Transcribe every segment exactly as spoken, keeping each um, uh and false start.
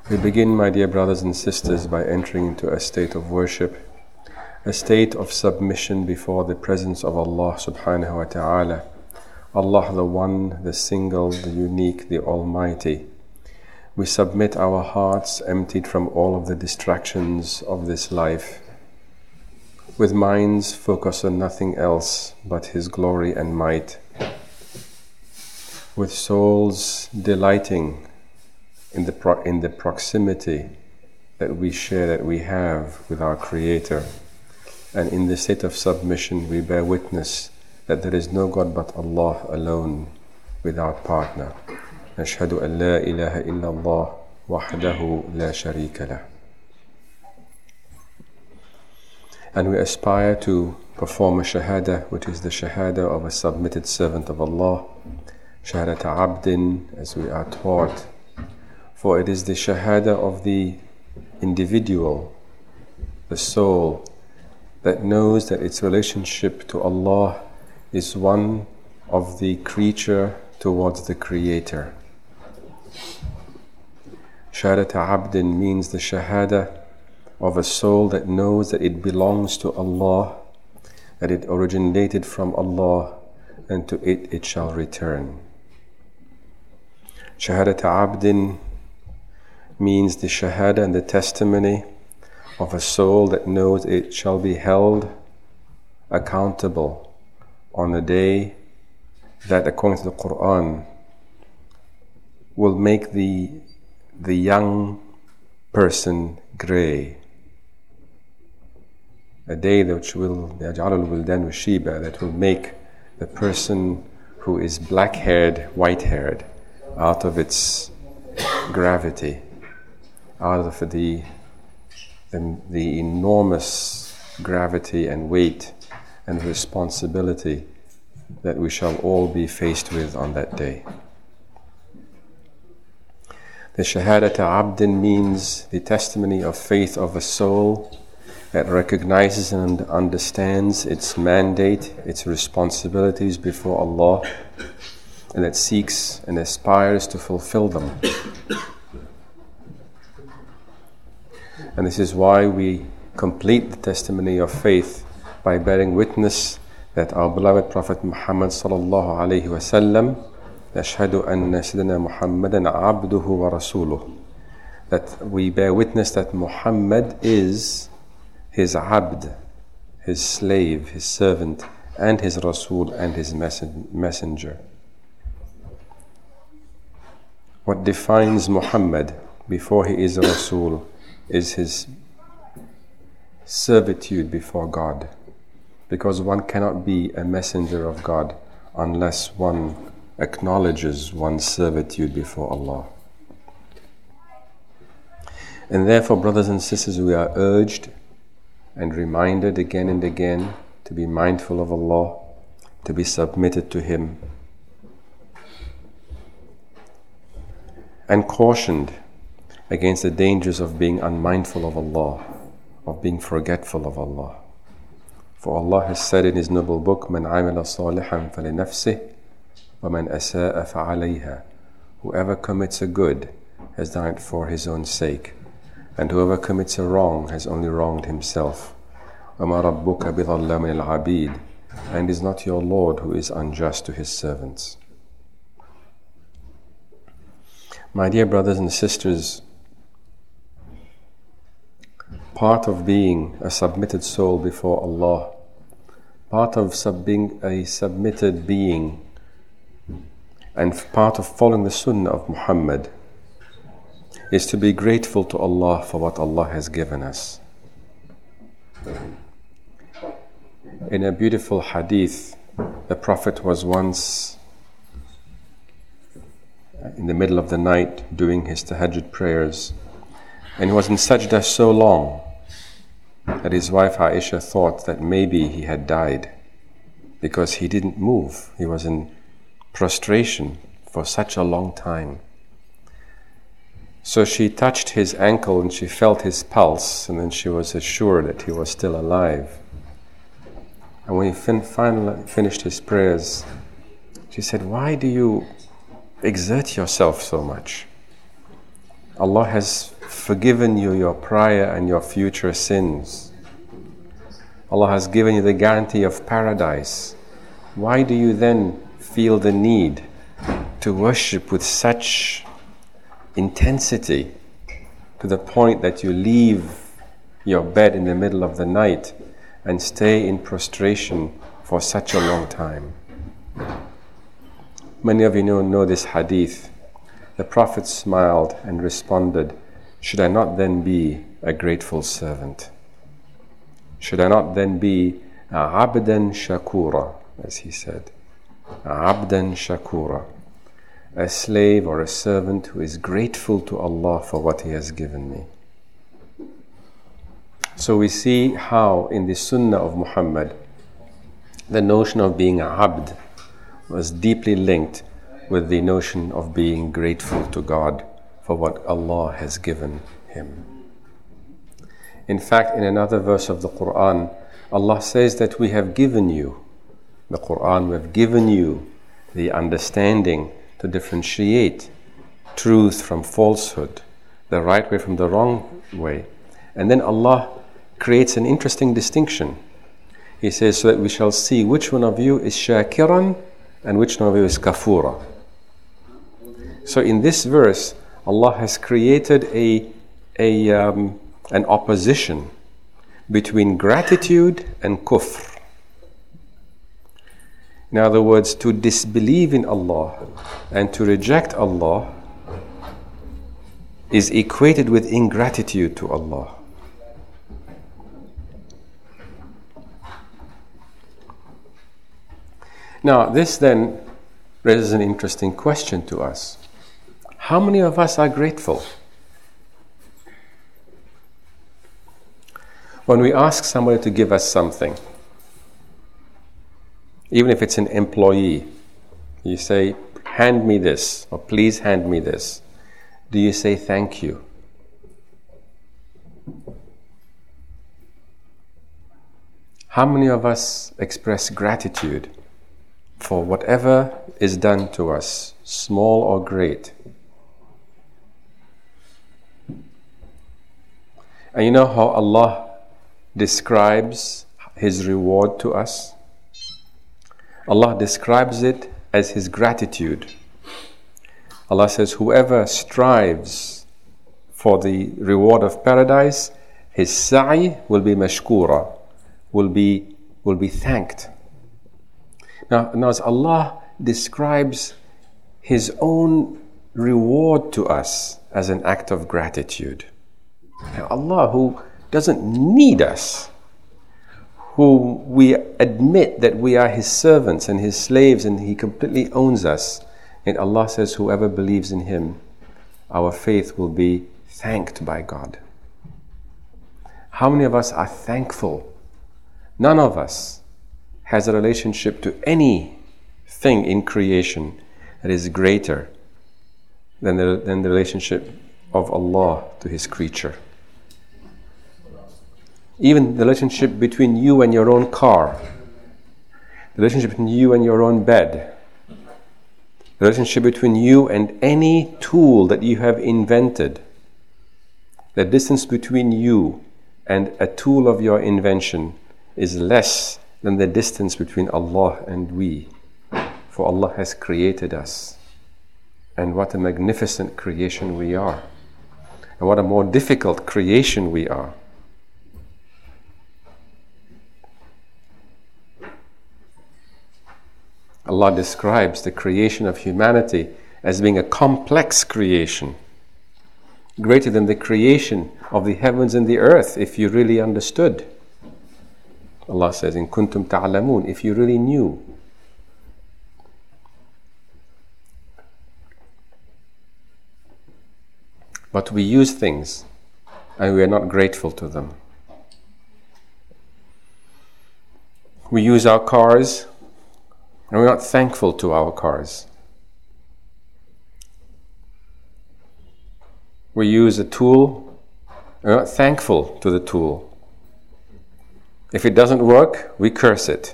We begin, my dear brothers and sisters, by entering into a state of worship, a state of submission before the presence of Allah subhanahu wa ta'ala. Allah, the One, the Single, the Unique, the Almighty. We submit our hearts emptied from all of the distractions of this life, with minds focused on nothing else but His glory and might, with souls delighting in the, pro- in the proximity that we share, that we have with our Creator. And in the state of submission, we bear witness that there is no God but Allah alone, without partner. Nashhadu an la ilaha illallah wahdahu la sharika lah. And we aspire to perform a shahada, which is the shahada of a submitted servant of Allah, shahadata abdin, as we are taught. For it is the shahada of the individual, the soul, that knows that its relationship to Allah is one of the creature towards the Creator. Shahadata abdin means the shahada of a soul that knows that it belongs to Allah, that it originated from Allah, and to it it shall return. Shahadata abdin means the shahada and the testimony of a soul that knows it shall be held accountable on a day that, according to the Quran, will make the, the young person grey. A day which will, that will make the person who is black-haired, white-haired, out of its gravity, out of the, the, the enormous gravity and weight and responsibility that we shall all be faced with on that day. The Shahadata Abdin means the testimony of faith of a soul that recognizes and understands its mandate, its responsibilities before Allah, and that seeks and aspires to fulfill them. And this is why we complete the testimony of faith by bearing witness that our beloved Prophet Muhammad sallallahu alayhi wa sallam, nashhadu anna sayyidina Muhammadan abduhu wa rasuluh, that we bear witness that Muhammad is his abd, his slave, his servant, and his rasul, and his messenger. What defines Muhammad before he is a rasul is his servitude before God, because one cannot be a messenger of God unless one acknowledges one's servitude before Allah. And therefore, brothers and sisters, we are urged and reminded again and again to be mindful of Allah, to be submitted to Him, and cautioned against the dangers of being unmindful of Allah, of being forgetful of Allah. For Allah has said in His noble book, مَنْ عَمِلَ صَالِحًا فَلِنَفْسِهِ وَمَنْ أَسَاءَ فَعَلَيْهَا. Whoever commits a good has done it for his own sake, and whoever commits a wrong has only wronged himself. وَمَا رَبُّكَ بِظَلَّامٍ الْعَبِيدِ. And is not your Lord who is unjust to His servants. My dear brothers and sisters, part of being a submitted soul before Allah, part of sub- being a submitted being, and part of following the sunnah of Muhammad, is to be grateful to Allah for what Allah has given us. In a beautiful hadith, the Prophet was once in the middle of the night doing his tahajjud prayers, and he was in sajda so long that his wife Aisha thought that maybe he had died, because he didn't move. He was in prostration for such a long time. So she touched his ankle and she felt his pulse, and then she was assured that he was still alive. And when he fin- finally finished his prayers, she said, "Why do you exert yourself so much? Allah has forgiven you your prior and your future sins. Allah has given you the guarantee of paradise. Why do you then feel the need to worship with such intensity to the point that you leave your bed in the middle of the night and stay in prostration for such a long time? Many of you know, know this hadith. The Prophet smiled and responded, should I not then be a grateful servant? Should I not then be abdan shakura, as he said, abdan shakura, a slave or a servant who is grateful to Allah for what He has given me? So we see how in the Sunnah of Muhammad, the notion of being abd was deeply linked with the notion of being grateful to God for what Allah has given him. In fact, in another verse of the Quran, Allah says that we have given you, the Quran, we have given you the understanding to differentiate truth from falsehood, the right way from the wrong way. And then Allah creates an interesting distinction. He says, so that we shall see which one of you is shakiran and which one of you is kafura. So in this verse, Allah has created a, a, um, an opposition between gratitude and kufr. In other words, to disbelieve in Allah and to reject Allah is equated with ingratitude to Allah. Now, this then raises an interesting question to us. How many of us are grateful? When we ask somebody to give us something, even if it's an employee, you say, hand me this, or please hand me this. Do you say thank you? How many of us express gratitude for whatever is done to us, small or great? And you know how Allah describes His reward to us? Allah describes it as His gratitude. Allah says, whoever strives for the reward of paradise, his sa'i will be mashkura, will be, will be thanked. Now, now as Allah describes His own reward to us as an act of gratitude. Now, Allah, who doesn't need us, who we admit that we are His servants and His slaves and He completely owns us, and Allah says, whoever believes in Him, our faith will be thanked by God. How many of us are thankful? None of us has a relationship to anything in creation that is greater than the, than the relationship of Allah to His creature. Even the relationship between you and your own car, the relationship between you and your own bed, the relationship between you and any tool that you have invented, the distance between you and a tool of your invention is less than the distance between Allah and we. For Allah has created us. And what a magnificent creation we are. And what a more difficult creation we are. Allah describes the creation of humanity as being a complex creation, greater than the creation of the heavens and the earth, if you really understood. Allah says, in kuntum ta'lamun, if you really knew. But we use things and we are not grateful to them. We use our cars and we're not thankful to our cars. We use a tool and we're not thankful to the tool. If it doesn't work, we curse it.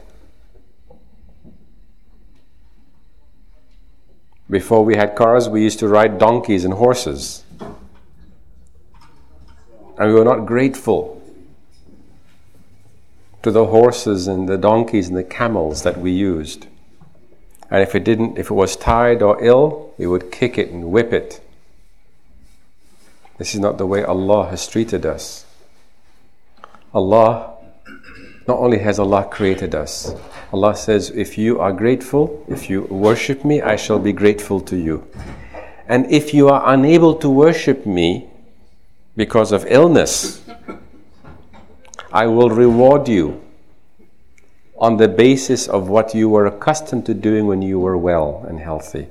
Before we had cars, we used to ride donkeys and horses. and we were not grateful to the horses and the donkeys and the camels that we used. And if it didn't, if it was tired or ill, we would kick it and whip it. This is not the way Allah has treated us. Allah, not only has Allah created us, Allah says, if you are grateful, if you worship me, I shall be grateful to you. And if you are unable to worship me because of illness, I will reward you on the basis of what you were accustomed to doing when you were well and healthy.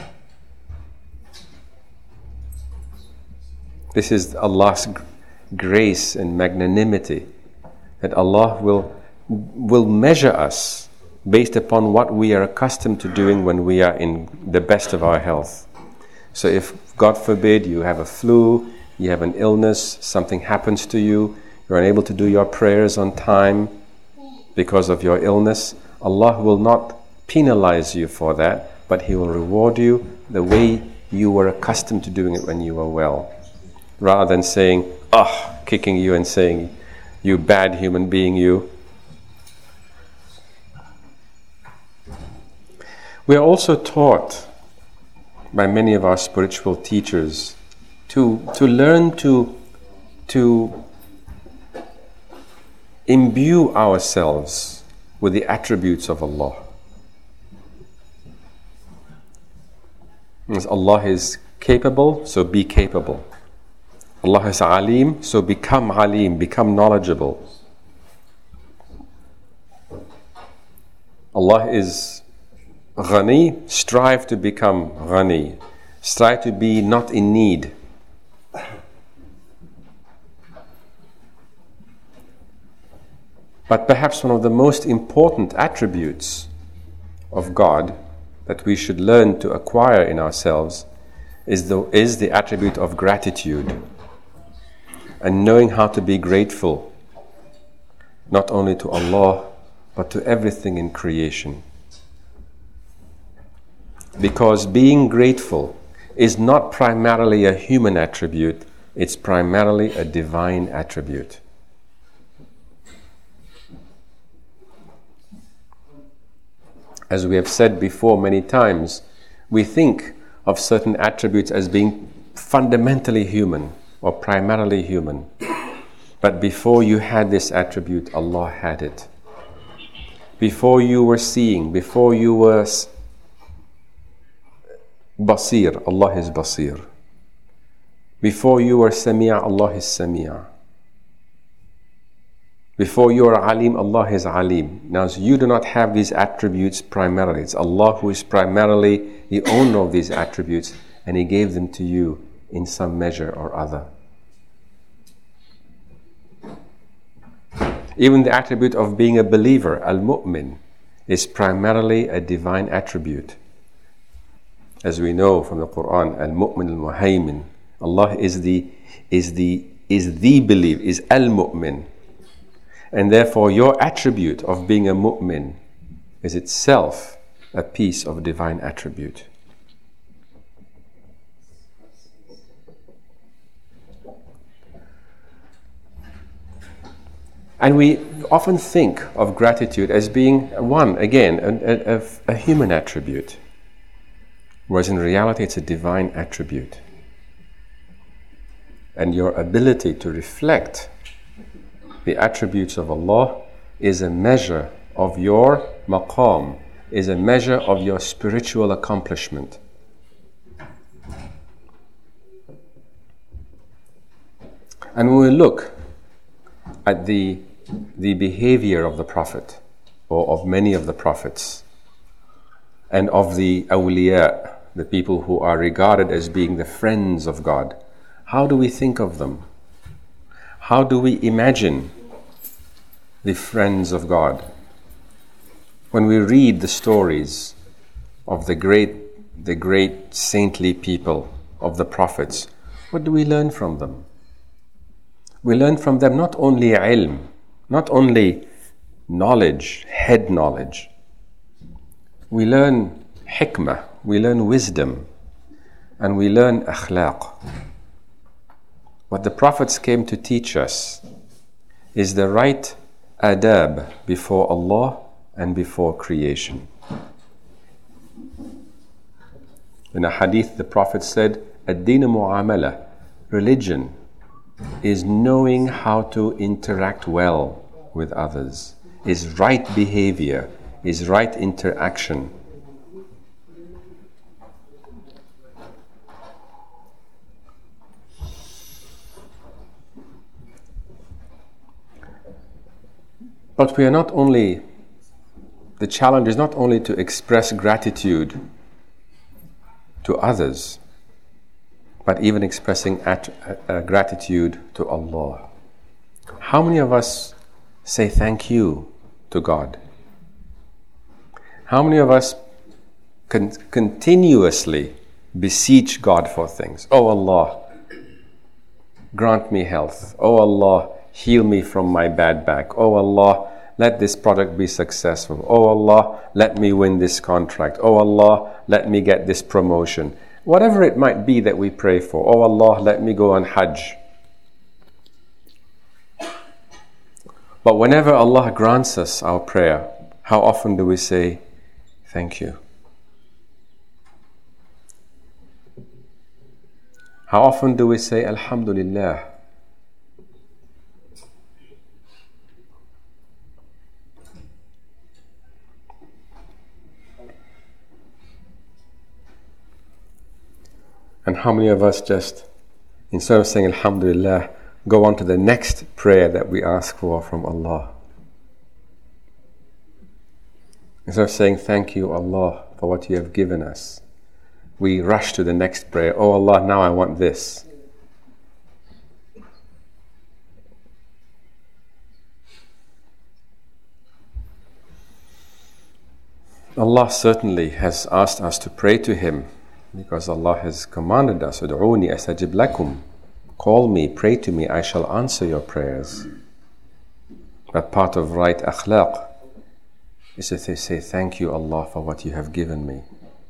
This is Allah's grace and magnanimity, that Allah will, will measure us based upon what we are accustomed to doing when we are in the best of our health. So if, God forbid, you have a flu, you have an illness, something happens to you, you're unable to do your prayers on time because of your illness, Allah will not penalize you for that, but He will reward you the way you were accustomed to doing it when you were well. Rather than saying, ah, kicking you and saying, you bad human being, you. We are also taught by many of our spiritual teachers to, to learn to, to imbue ourselves with the attributes of Allah. As Allah is capable, so be capable. Allah is Alim, so become Alim, become knowledgeable. Allah is Ghani, strive to become Ghani. Strive to be not in need. But perhaps one of the most important attributes of God that we should learn to acquire in ourselves is the, is the attribute of gratitude, and knowing how to be grateful, not only to Allah, but to everything in creation. Because being grateful is not primarily a human attribute, it's primarily a divine attribute. As we have said before many times, we think of certain attributes as being fundamentally human or primarily human. But before you had this attribute, Allah had it. Before you were seeing, before you were Basir, Allah is Basir. Before you were Sami'a, Allah is Sami'a. Before you are Alim, Allah is Alim. Now, so you do not have these attributes primarily. It's Allah who is primarily the owner of these attributes, and He gave them to you in some measure or other. Even the attribute of being a believer, Al-Mu'min, is primarily a divine attribute. As we know from the Quran, Al-Mu'min Al-Muhaymin, Allah is the is the is the believer, is Al-Mu'min. And therefore your attribute of being a mu'min is itself a piece of divine attribute. And we often think of gratitude as being, one, again, a, a, a human attribute, whereas in reality it's a divine attribute. And your ability to reflect the attributes of Allah is a measure of your maqam, is a measure of your spiritual accomplishment. And when we look at the, the behavior of the Prophet, or of many of the Prophets, and of the awliya, the people who are regarded as being the friends of God, how do we think of them? How do we imagine the friends of God? When we read the stories of the great, the great saintly people of the prophets, what do we learn from them? We learn from them not only ilm, not only knowledge, head knowledge. We learn hikmah, we learn wisdom, and we learn akhlaq. What the prophets came to teach us is the right adab before Allah and before creation. In a hadith, the Prophet said, Ad-din mu'amala, religion is knowing how to interact well with others, is right behavior, is right interaction. But we are not only, the challenge is not only to express gratitude to others, but even expressing at, uh, gratitude to Allah. How many of us say thank you to God? How many of us con- continuously beseech God for things? Oh Allah, grant me health. Oh Allah, heal me from my bad back. Oh Allah, let this product be successful. Oh Allah, let me win this contract. Oh Allah, let me get this promotion. Whatever it might be that we pray for. Oh Allah, let me go on Hajj. But whenever Allah grants us our prayer, how often do we say, thank you? How often do we say, Alhamdulillah? And how many of us just, instead of saying Alhamdulillah, go on to the next prayer that we ask for from Allah? Instead of saying thank you Allah for what you have given us, we rush to the next prayer. Oh Allah, now I want this. Allah certainly has asked us to pray to Him, because Allah has commanded us, Ud'uni astajib lakum. Call me, pray to me, I shall answer your prayers. But part of right akhlaq is to say, thank you Allah for what you have given me.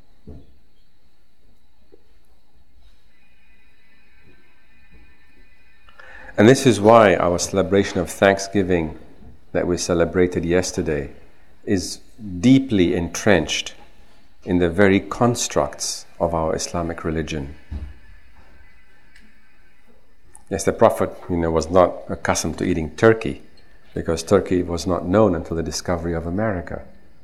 And this is why our celebration of Thanksgiving that we celebrated yesterday is deeply entrenched in the very constructs of our Islamic religion. Yes, the Prophet, you know, was not accustomed to eating turkey, because turkey was not known until the discovery of America.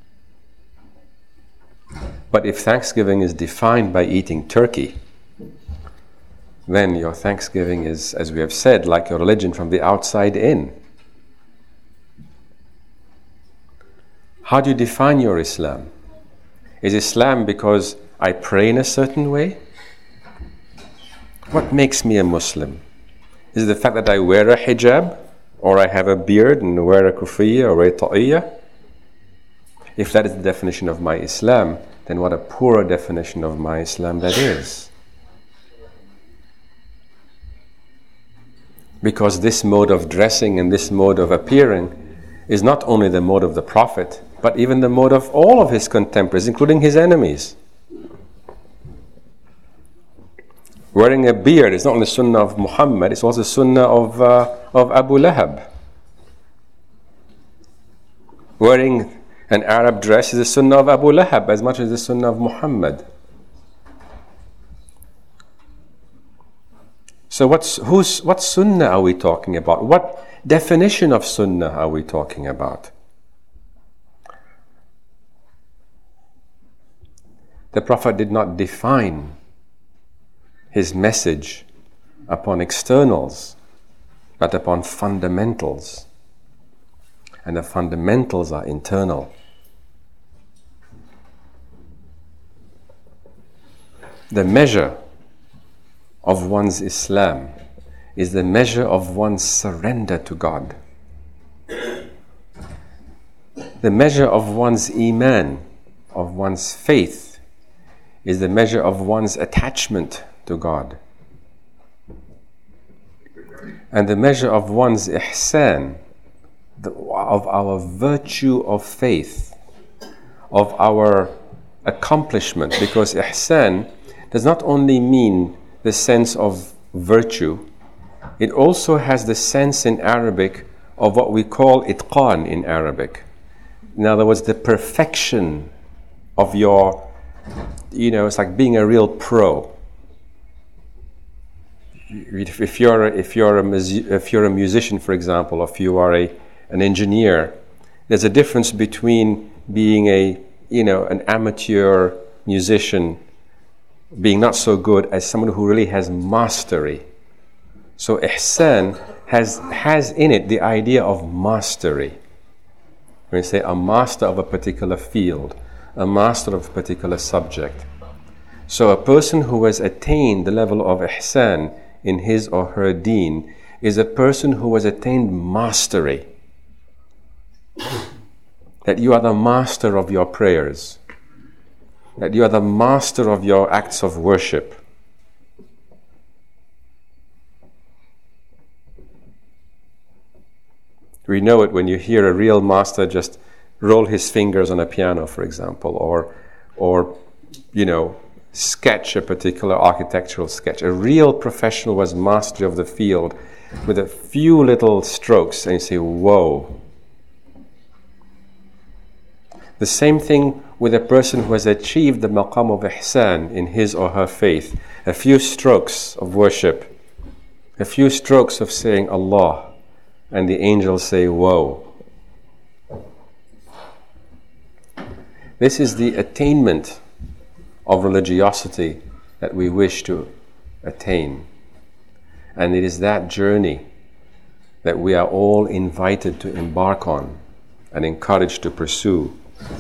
But if Thanksgiving is defined by eating turkey, then your Thanksgiving is, as we have said, like your religion from the outside in. How do you define your Islam? Is Islam because I pray in a certain way? What makes me a Muslim? Is it the fact that I wear a hijab, or I have a beard and wear a kufiya or a ta'iyya? If that is the definition of my Islam, then what a poorer definition of my Islam that is. Because this mode of dressing and this mode of appearing is not only the mode of the Prophet, but even the mode of all of his contemporaries, including his enemies. Wearing a beard is not only the sunnah of Muhammad, it's also the sunnah of, uh, of Abu Lahab. Wearing an Arab dress is the sunnah of Abu Lahab as much as the sunnah of Muhammad. So what's, who's, what sunnah are we talking about? What definition of sunnah are we talking about? The Prophet did not define his message upon externals, but upon fundamentals. And the fundamentals are internal. The measure of one's Islam is the measure of one's surrender to God. The measure of one's iman, of one's faith, is the measure of one's attachment to God. And the measure of one's ihsan, the, of our virtue of faith, of our accomplishment, because ihsan does not only mean the sense of virtue, it also has the sense in Arabic of what we call itqan in Arabic. In other words, the perfection of your, you know, it's like being a real pro. If you're a, if you're a if you're a musician, for example, or if you are a an engineer, there's a difference between being a you know an amateur musician, being not so good, as someone who really has mastery. So ihsan has has in it the idea of mastery. When we say a master of a particular field, a master of a particular subject. So a person who has attained the level of ihsan in his or her deen is a person who has attained mastery. That you are the master of your prayers. That you are the master of your acts of worship. We know it when you hear a real master just roll his fingers on a piano, for example, or, or you know, sketch a particular architectural sketch. A real professional was master of the field with a few little strokes, and you say, whoa. The same thing with a person who has achieved the maqam of ihsan in his or her faith. A few strokes of worship, a few strokes of saying Allah, and the angels say, whoa. This is the attainment of religiosity that we wish to attain. And it is that journey that we are all invited to embark on and encouraged to pursue.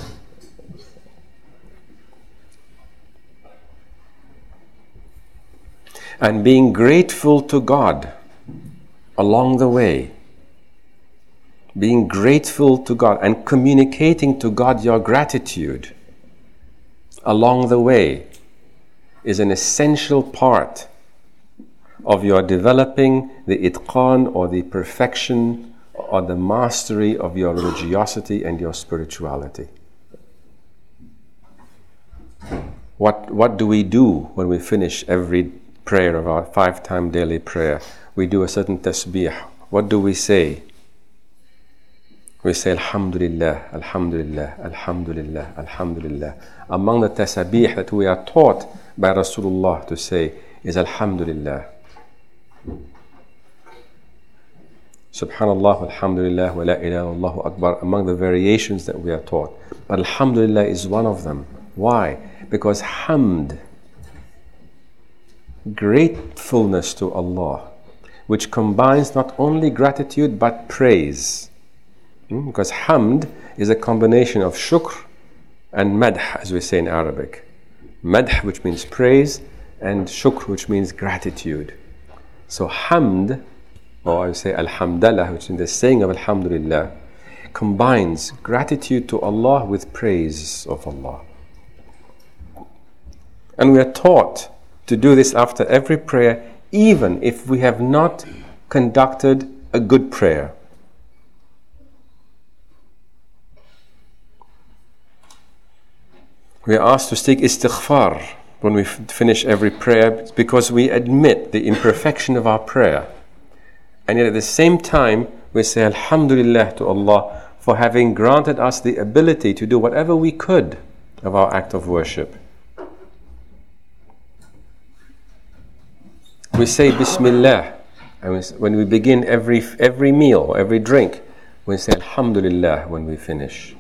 And being grateful to God along the way. Being grateful to God and communicating to God your gratitude along the way is an essential part of your developing the itqan or the perfection or the mastery of your religiosity and your spirituality. What, what do we do when we finish every prayer of our five-time daily prayer? We do a certain tasbih. What do we say? We say Alhamdulillah, Alhamdulillah, Alhamdulillah, Alhamdulillah. Among the tasbih that we are taught by Rasulullah to say is Alhamdulillah. Subhanallah, Alhamdulillah, wa la ilaha illallah akbar, among the variations that we are taught. But Alhamdulillah is one of them. Why? Because hamd, gratefulness to Allah, which combines not only gratitude but praise. Because hamd is a combination of shukr and madh, as we say in Arabic. Madh, which means praise, and shukr, which means gratitude. So hamd, or I say alhamdulillah, which is the saying of alhamdulillah, combines gratitude to Allah with praise of Allah. And we are taught to do this after every prayer, even if we have not conducted a good prayer. We are asked to seek istighfar when we f- finish every prayer because we admit the imperfection of our prayer. And yet at the same time, we say Alhamdulillah to Allah for having granted us the ability to do whatever we could of our act of worship. We say Bismillah, and we, when we begin every every meal, every drink, we say Alhamdulillah when we finish.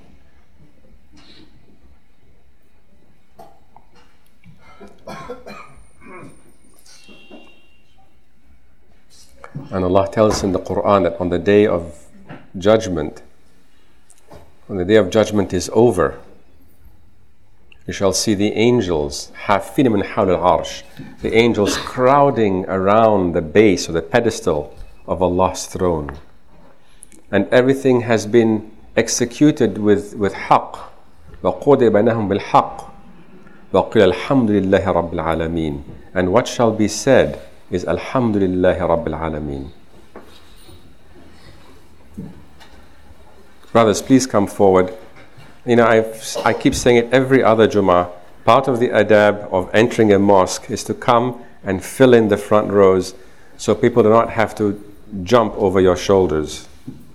And Allah tells us in the Quran that on the day of judgment, when the day of judgment is over, you shall see the angels, حافين من حول العرش, the angels crowding around the base or the pedestal of Allah's throne. And everything has been executed with, with haqq. وَقُضِيَ بَيْنَهُمْ بِالْحَقِّ وَقِيلَ الْحَمْدُ لِلَّهِ رَبِّ الْعَالَمِينَ. And what shall be said is Alhamdulillah Rabbil Alameen. Brothers, please come forward. You know, I've, I keep saying it every other Jummah. Part of the adab of entering a mosque is to come and fill in the front rows so people do not have to jump over your shoulders.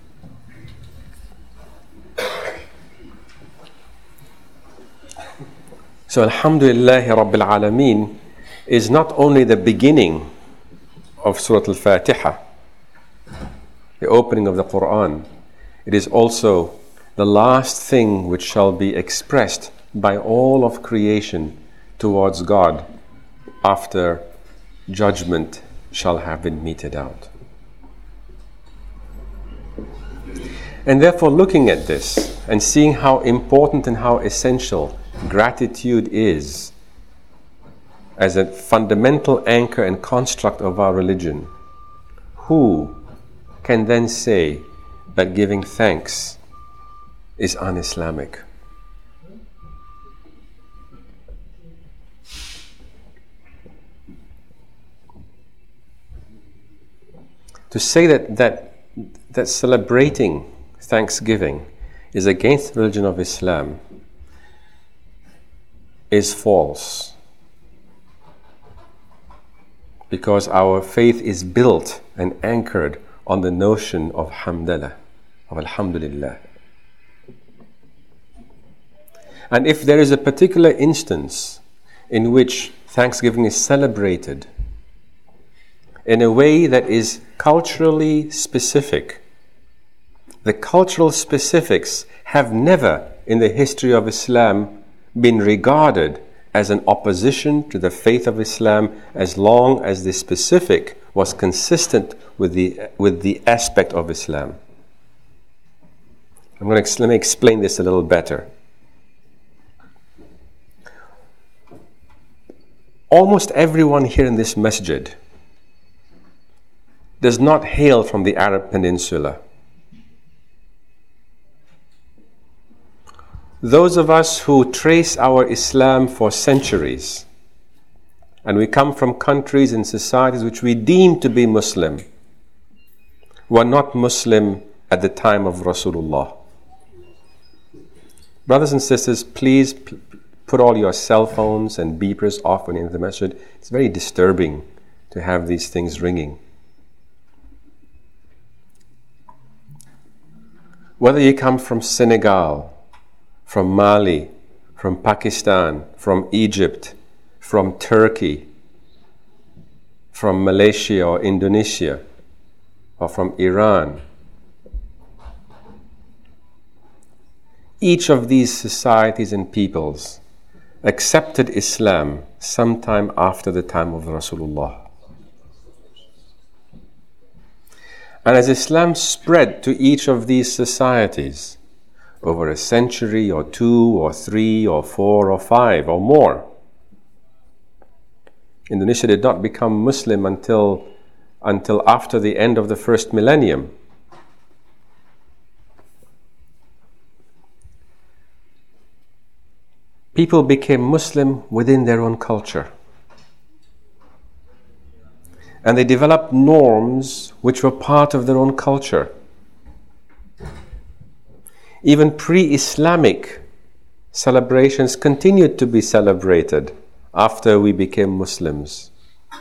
So Alhamdulillah Rabbil Alameen is not only the beginning of Surah Al-Fatiha, the opening of the Quran, it is also the last thing which shall be expressed by all of creation towards God after judgment shall have been meted out. And therefore, looking at this and seeing how important and how essential gratitude is as a fundamental anchor and construct of our religion, who can then say that giving thanks is un-Islamic? To say that, that, that celebrating Thanksgiving is against the religion of Islam is false, because our faith is built and anchored on the notion of hamdalah, of alhamdulillah. And if there is a particular instance in which Thanksgiving is celebrated in a way that is culturally specific, the cultural specifics have never in the history of Islam been regarded as an opposition to the faith of Islam, as long as the specific was consistent with the with the aspect of Islam. I'm going to let me explain this a little better. Almost everyone here in this masjid does not hail from the Arab Peninsula. Those of us who trace our Islam for centuries, and we come from countries and societies which we deem to be Muslim, were not Muslim at the time of Rasulullah. Brothers and sisters, please p- put all your cell phones and beepers off when you're in the masjid. It's very disturbing to have these things ringing. Whether you come from Senegal, from Mali, from Pakistan, from Egypt, from Turkey, from Malaysia or Indonesia, or from Iran, each of these societies and peoples accepted Islam sometime after the time of Rasulullah. And as Islam spread to each of these societies over a century or two or three or four or five or more, Indonesia did not become Muslim until, until after the end of the first millennium. People became Muslim within their own culture. And they developed norms which were part of their own culture. Even pre-Islamic celebrations continued to be celebrated after we became Muslims.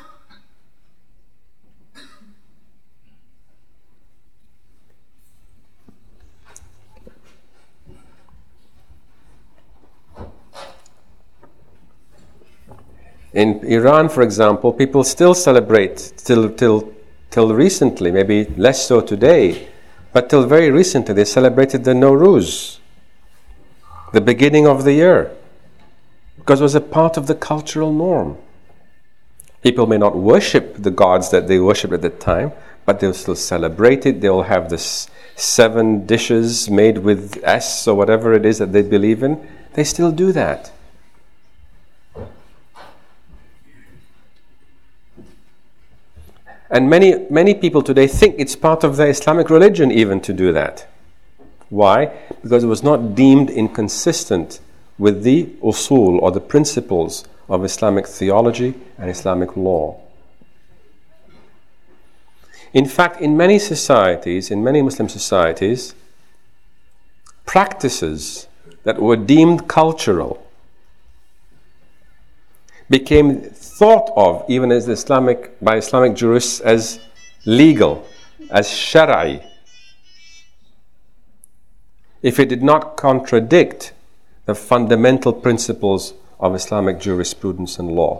In Iran, for example, people still celebrate, till, till, till recently, maybe less so today, but till very recently they celebrated the Nowruz, the beginning of the year, because it was a part of the cultural norm. People may not worship the gods that they worshipped at the time, but they'll still celebrate it. They'll have the seven dishes made with S or whatever it is that they believe in. They still do that. And many, many people today think it's part of their Islamic religion even to do that. Why? Because it was not deemed inconsistent with the usul or the principles of Islamic theology and Islamic law. In fact, in many societies, in many Muslim societies, practices that were deemed cultural became thought of even as Islamic by Islamic jurists as legal, as shara'i, if it did not contradict the fundamental principles of Islamic jurisprudence and law.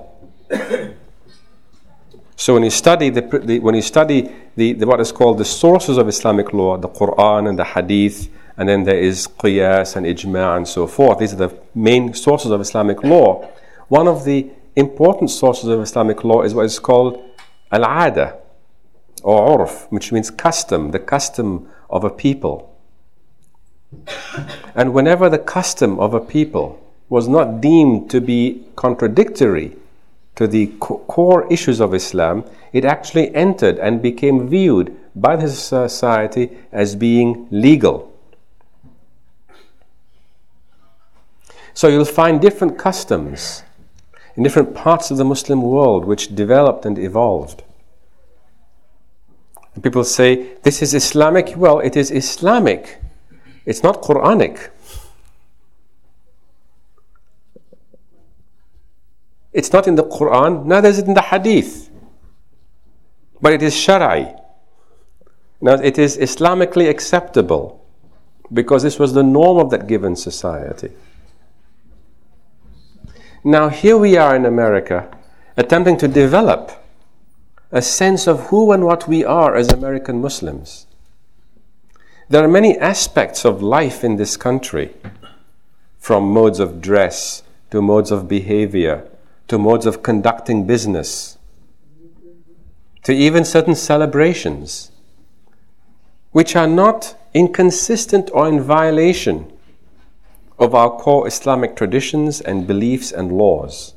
So when you study the, the when you study the, the what is called the sources of Islamic law, the Quran and the Hadith, and then there is Qiyas and Ijma' and so forth. These are the main sources of Islamic law. One of the important sources of Islamic law is what is called al-'ada or urf, which means custom, the custom of a people. And whenever the custom of a people was not deemed to be contradictory to the co- core issues of Islam, it actually entered and became viewed by the society as being legal. So you'll find different customs in different parts of the Muslim world which developed and evolved. And people say, this is Islamic. Well, it is Islamic. It's not Quranic. It's not in the Quran, neither is it in the Hadith. But it is Shara'i. Now, it is Islamically acceptable because this was the norm of that given society. Now, here we are in America attempting to develop a sense of who and what we are as American Muslims. There are many aspects of life in this country, from modes of dress to modes of behavior, to modes of conducting business, to even certain celebrations, which are not inconsistent or in violation of our core Islamic traditions and beliefs and laws.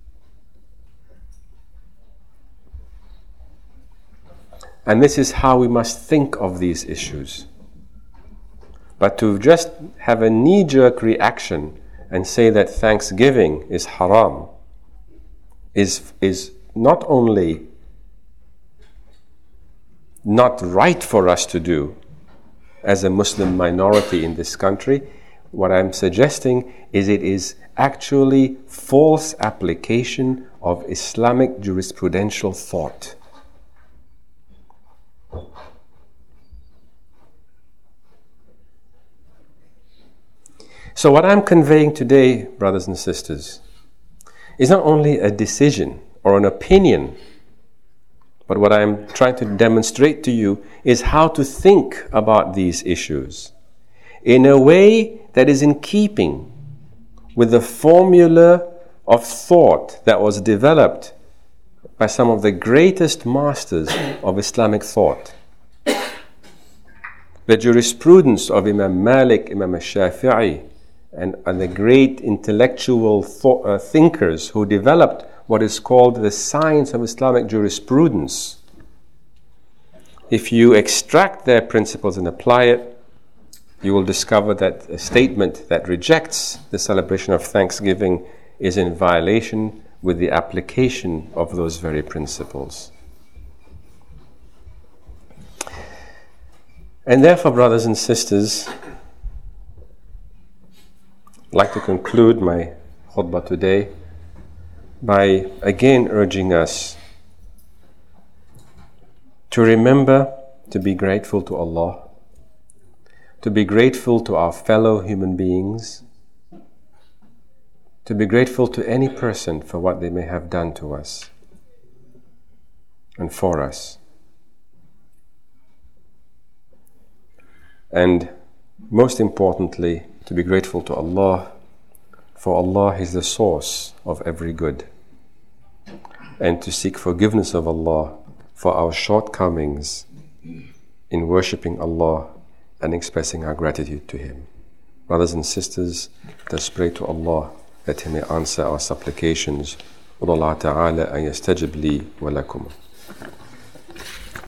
And this is how we must think of these issues. But to just have a knee-jerk reaction and say that Thanksgiving is haram is, is not only not right for us to do as a Muslim minority in this country. What I'm suggesting is it is actually false application of Islamic jurisprudential thought. So what I'm conveying today, brothers and sisters, is not only a decision or an opinion, but what I'm trying to demonstrate to you is how to think about these issues in a way that is in keeping with the formula of thought that was developed by some of the greatest masters of Islamic thought. The jurisprudence of Imam Malik, Imam al-Shafi'i, and, and the great intellectual thought, uh, thinkers who developed what is called the science of Islamic jurisprudence. If you extract their principles and apply it, you will discover that a statement that rejects the celebration of Thanksgiving is in violation with the application of those very principles. And therefore, brothers and sisters, I'd like to conclude my khutbah today by again urging us to remember to be grateful to Allah, to be grateful to our fellow human beings, to be grateful to any person for what they may have done to us and for us. And most importantly, to be grateful to Allah, for Allah is the source of every good, and to seek forgiveness of Allah for our shortcomings in worshipping Allah and expressing our gratitude to Him. Brothers and sisters, let us pray to Allah that He may answer our supplications. Allah Ta'ala an yastajib li wa lakum.